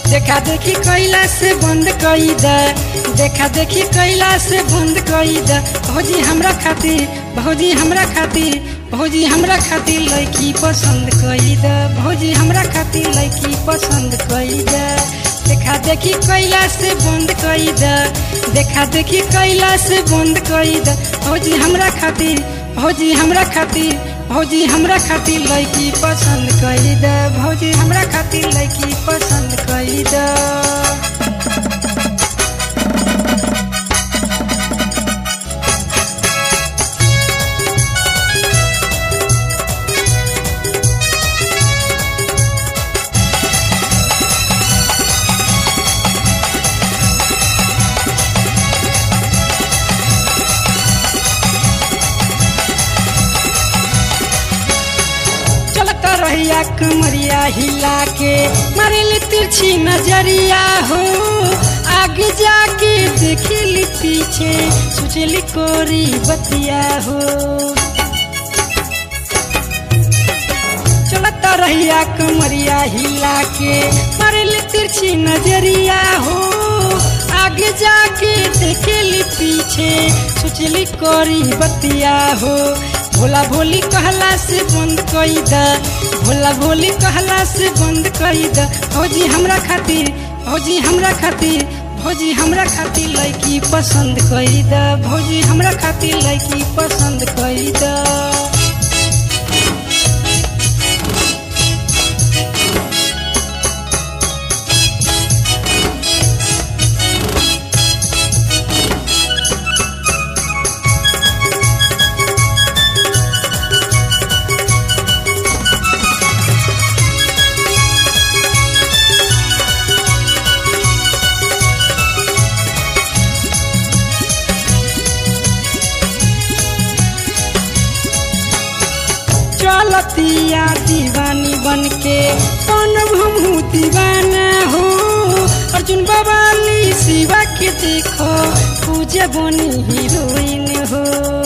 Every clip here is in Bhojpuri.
देखा देखी कैला से बंद कई द, देखा देखी कैला से बंद कई द। भौजी हमरा खातिर, भौजी हमरा खातिर, भौजी हमरा खातिर लड़की पसंद कई द, भौजी हमरा खातिर लड़की पसंद कई द। देखा देखी कैला से बंद कई द, देखा देखी कैला से बंद कई द। भौजी हमरा खातिर, भौजी हमरा खातिर, भौजी हमरा खातिर लड़की पसंद कई द, भौजी हमरा खातिर लड़की पसंद कई द। रहिया कमरिया हिला के मारेली तिरछी नजरिया हो, आगे जाके देखली पीछे सोचली कोरी बतिया हो। चलता रहिया कमरिया हिला के मारेली तिरछी नजरिया हो, आगे जाके देखली पीछे सोचली कोरी बतिया हो। भोला भोली कहला से बंद कई द, भोला भोली कहला से बंद कई द। भौजी हमरा खातिर, भौजी हमरा खातिर, भौजी हमरा खातिर लड़की पसंद कई द, भौजी हमरा खातिर लड़की पसंद कई द। चलतिया दीवानी बन के कौन हमहू दीवाना हो। अर्जुन बवाली शिवा के देखो पूजा बनी हीरोइन हो।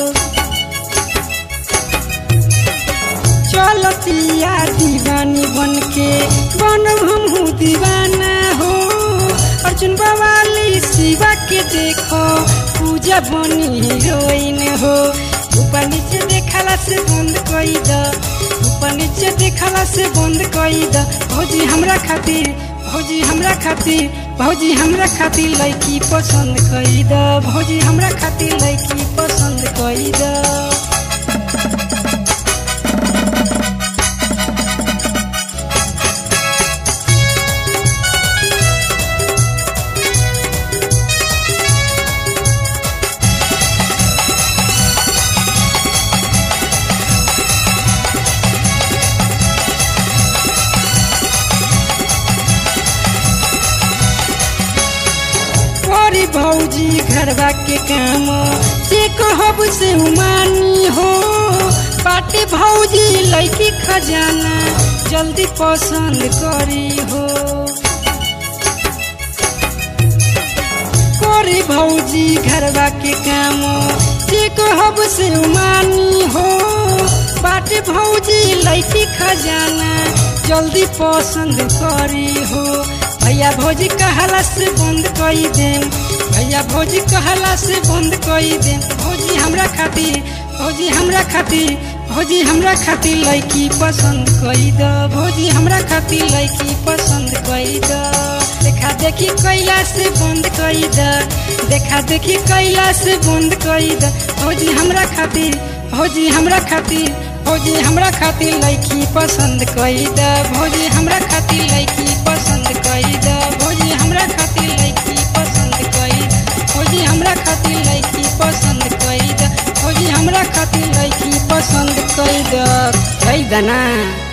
चलतिया दीवानी बन के कौन हमहू दीवाना हो। अर्जुन बवाली शिवा के देखो पूजा बनी हीरोइन हो। ऊपर नीचे देखला से बंद कई द, ऊपर नीचे देखला से बंद कई द। भौजी हमरा खातिर, भौजी हमरा खातिर, भौजी हमरा खातिर लड़की पसंद कई द, भौजी हमरा खातिर लड़की पसंद कई द। भौजी घरवा के काम से कहब से उमानी हो। बाटे भौजी लड़की खजाना जल्दी पसंद करी हो। कोरी भौजी घरवा के काम से कहब से उमानी हो। बाटे भौजी लड़की खजाना जल्दी पसंद करी हो। भैया भौजी कहला से बंद कई देम, भैया भौजी कहला से बंद कई देम। भौजी हमरा खातिर, भौजी हमरा खातिर, भौजी हमरा खातिर लड़की पसंद कई द, भौजी हमरा खातिर लड़की पसंद कई द। देखा देखी कैला से बंद कई द, देखा देखी कैला से बंद कई द। भौजी हमरा खातिर, भौजी हमरा खातिर, भौजी हमरा खातिर लड़की पसंद कई द, भौजी हमरा खातिर लड़की पसंद कई द, भौजी हमरा खातिर लड़की पसंद कई द, भौजी हमरा खातिर लड़की पसंद कई द, भौजी हमरा खातिर लड़की पसंद कई द। कई द ना।